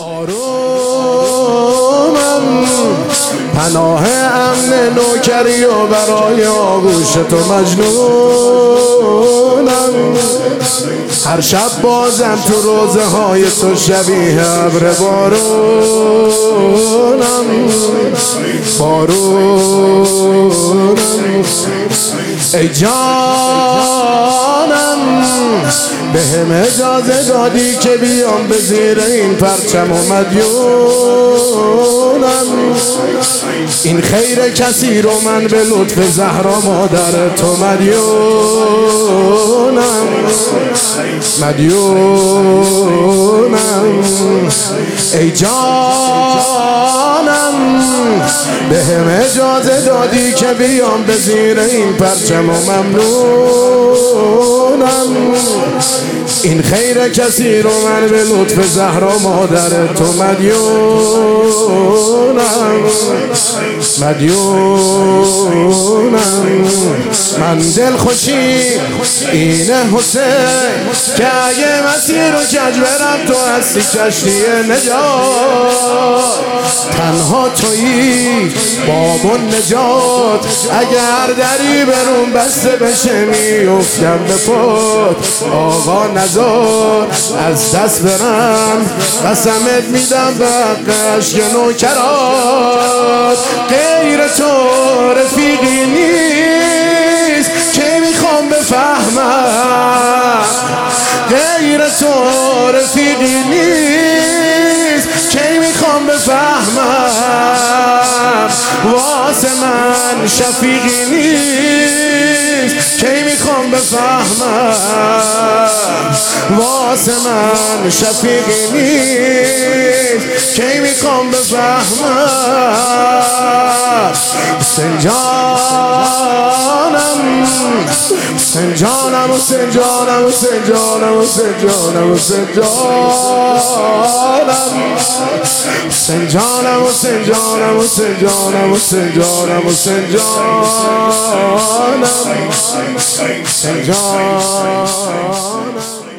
آرومم پناه امن نوکری و برای آغوش تو مجنونم. هر شب بازم تو روزه های تو شبیه ابر بارونم. ای جانم بهم اجازه دادی که بیام به زیر این پرچم و مدیونم. این خیر کسی رو من به لطف زهرا مادر تو مدیونم. ای جانم بهم اجازه دادی که بیام به زیر این پرچم و ممنونم. این خیر کسی رو من به لطف زهرا مادر تو مدیونم. من دل خوشی اینه حسین که اگه مسیر رو کج برم تو هستی کشتی نجات. تنها تویی باب و نجات، اگر دری برون بسته بشه میفتم به پات. آقا نزار از دست برم، قسمت میدم به حق عشق نوکرات. غیر تو رفیقی نیست که میخوام بفهمم، غیر تو رفیقی نیست که میخوام بفهمم. واسه من شفیقی نیست که میخوام بفهمم، واسه من شفیقی نیست که میخوام بفهمم. حسین جانم حسین جانم حسین جانم حسین جانم حسین جانم حسین جانم حسین جانم حسین جانم حسین جانم حسین جانم حسین جانم حسین جانم.